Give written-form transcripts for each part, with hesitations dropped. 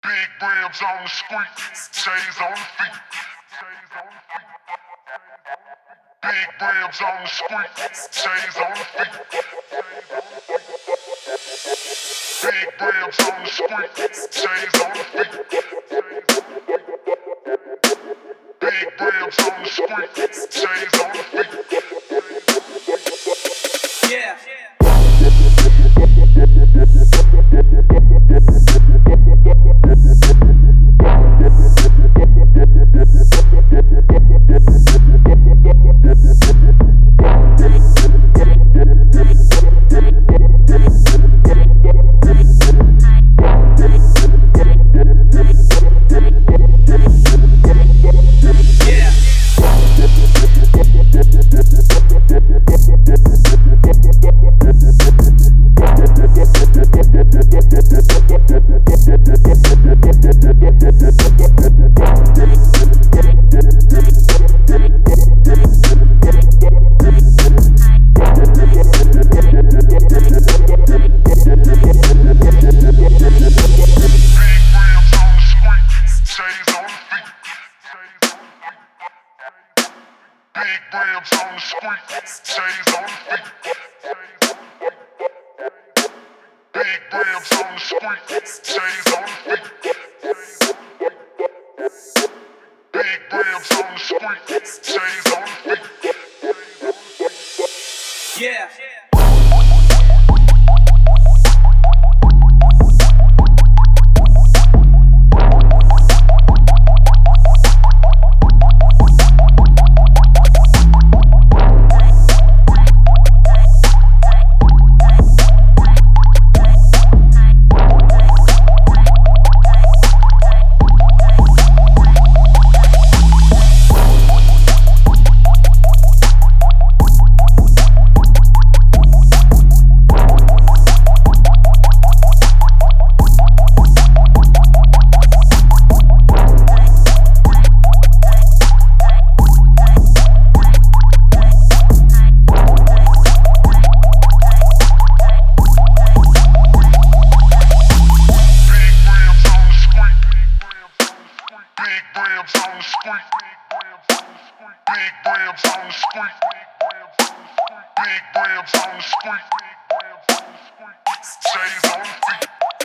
Big rims on the street, chains on the feet. Big rims on the street, chains on the feet. Big rims on the street, chains on the feet. Big rims on the street, chains on the feet. Yeah. Big rims on the street, chains on the feet. Big rims on the street, chains on the feet. Big rims on the street, chains on the feet. Yeah. Big rims on the street. Big rims on the street. Big rims on the street. Chains on the feet.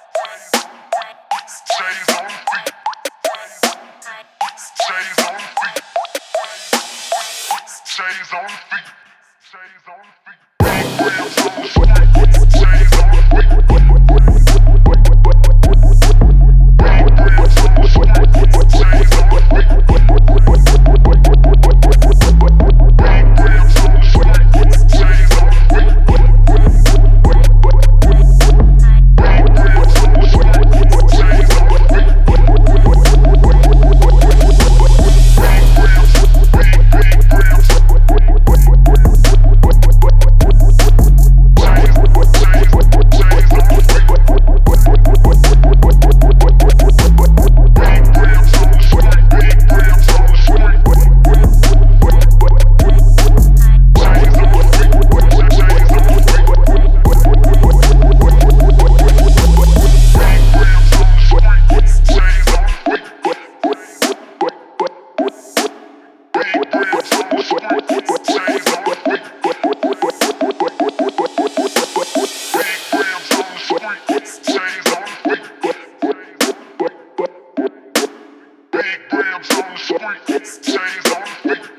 Chains on the feet. Chains on the feet. Chains on the feet. Chains on the feet. Big rims on the street. Chains on the feet. Big rims on the street. Chains on the feet. Big rims on the street. Chains on the feet. Big rims on the street. Chains on the feet. Big rims, big rims. Big rims on the street, chains on the feet.